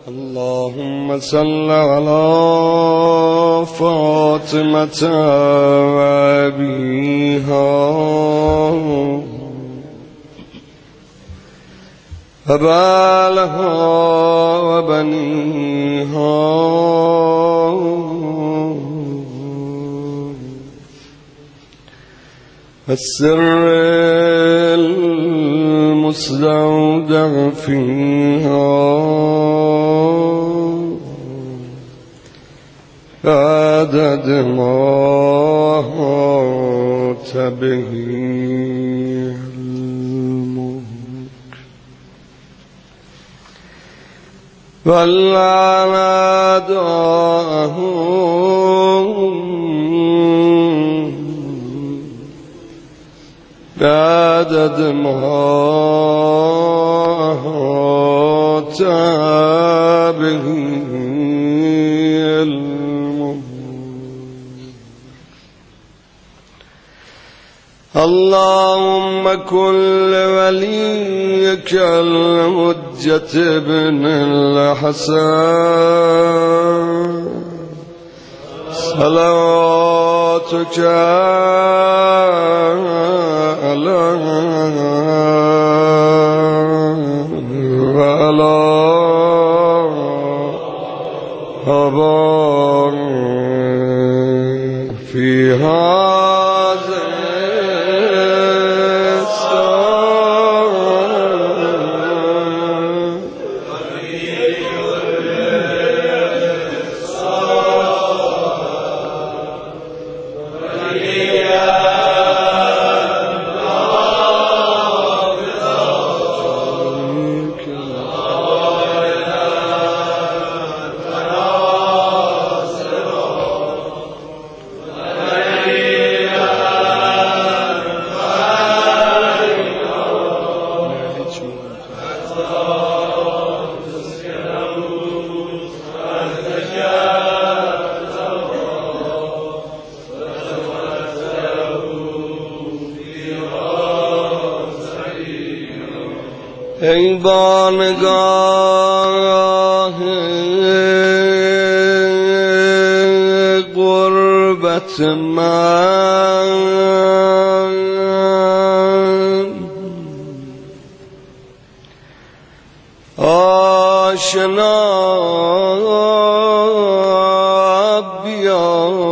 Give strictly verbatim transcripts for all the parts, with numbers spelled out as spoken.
اللهم صل على فاطمة وأبيها وبالها وبنيها السر المستودع فيها عدد ما أحاط به علمك ولعن أعداءهم بعدد ما أحاط به علمك اللهم كن لوليك الحجة بن الحسن صلواتك عليه وعلى آبائه في هذا ای بانگاه غربت من آشنا بیا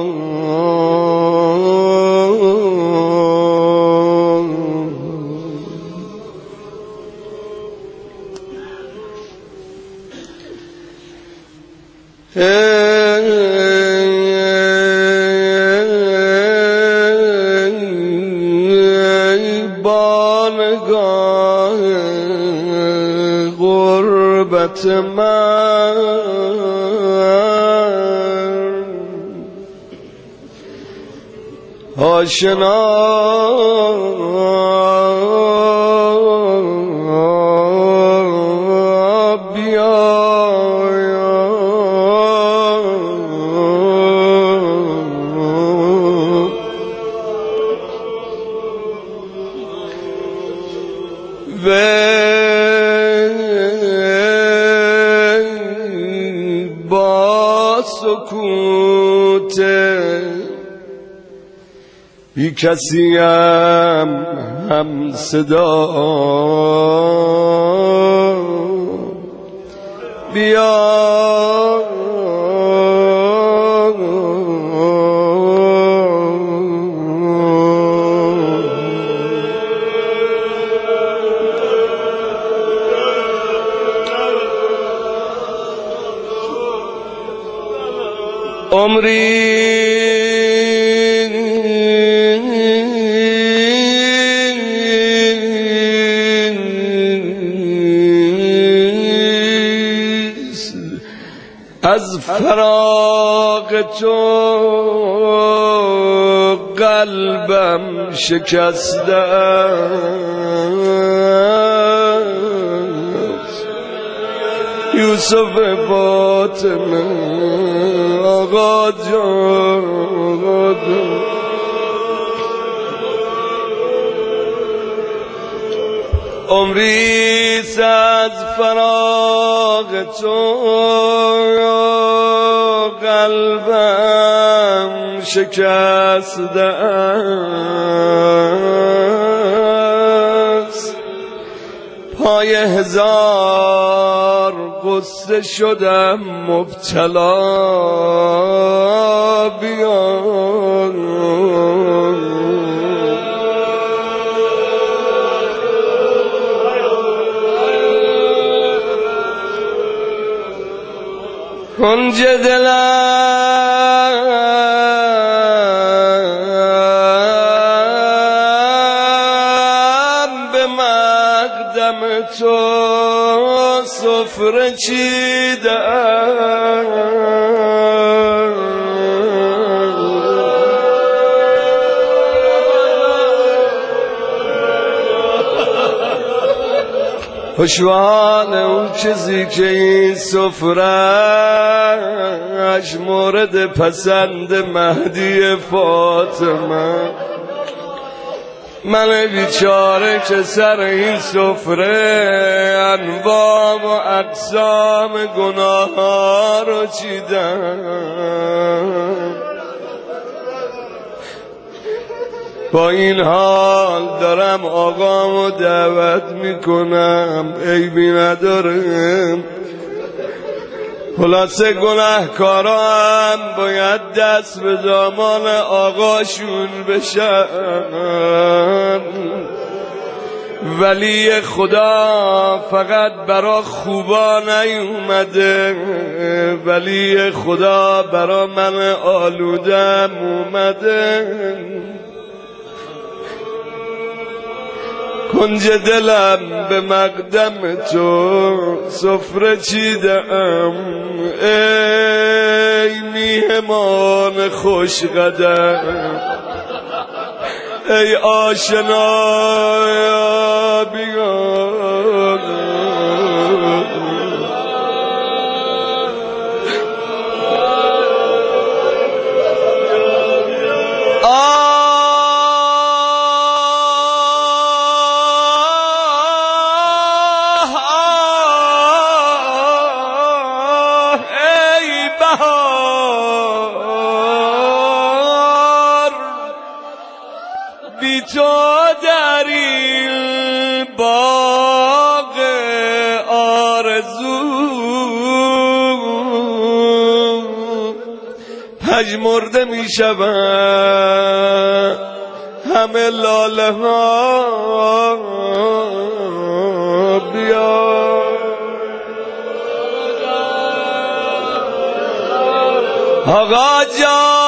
ای بانگاه غربت من آشنا با سکوت بی کسیم هم صدا بیا عمری از فراق تو قلبم شکسته است یوسف فاطمه آقا جان آقا جان عمری از فراق فراق تو قلبم شکسته است، پای هزار قصه شدم مبتلا، بیا کنج دلم به مقدم تو سفره چیدم، خوشحال اون چیزی که این سفره‌اش مورد پسند مهدی فاطمه، من بیچاره که سر این سفره انواع و اقسام گناه ها رو چیدم، با این حال دارم آقامو دعوت میکنم، عیبی ندارم. خلاصه گناهکارا هم باید دست به دامان آقاشون بشن. ولی خدا فقط برا خوبا نیومده، ولی خدا برا من آلودم اومده. کنج دلم به مقدم تو سفره چیدم، ای میهمان خوش قدم، ای آشنا بیا. بی تو در این باغ آرزو پژمرده می شوند همه لاله ها، بیا آقا جان.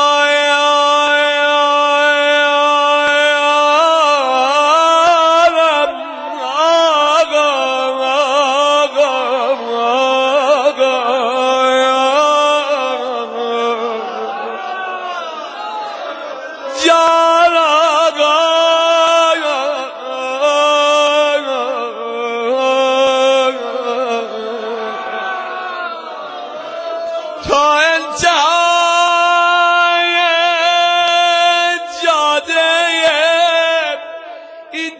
تا انتهای جاده این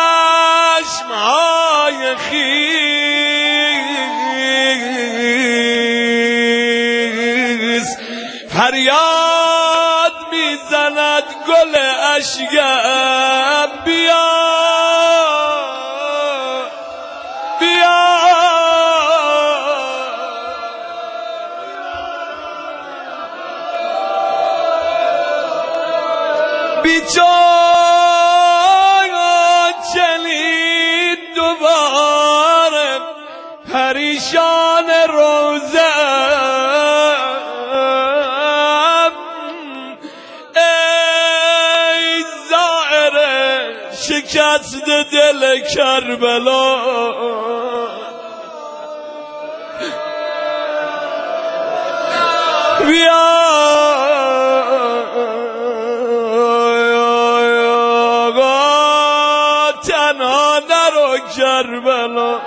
چشمهای خیز فریاد میزند گل اشکم، بیا بیا بیچاره چنین دوباره پریشان روزم، ای زائر شکست دل کربلا، بیا کربلا.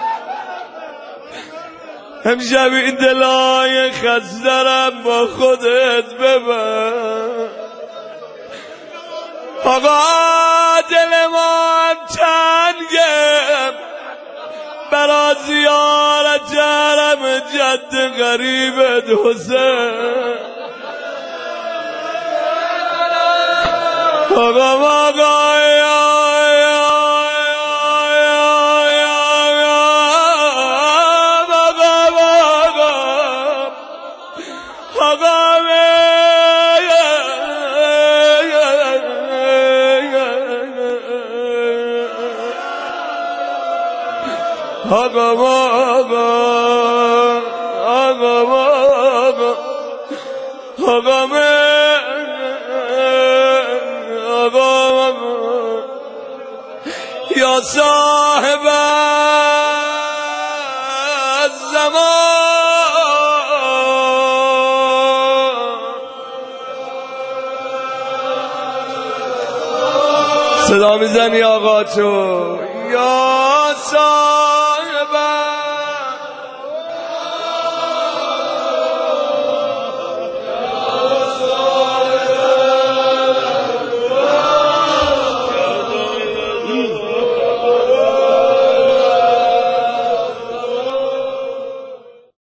امشب این دلای خسترم با خودت ببر آقا، دل ما هم تنگه، برا زیارت حرم جد غریبت حسین آقا آقا آقا آقا آقا آقا آقا آقا یا صاحب الزمان صدا میزنی آقا تو یا صاحب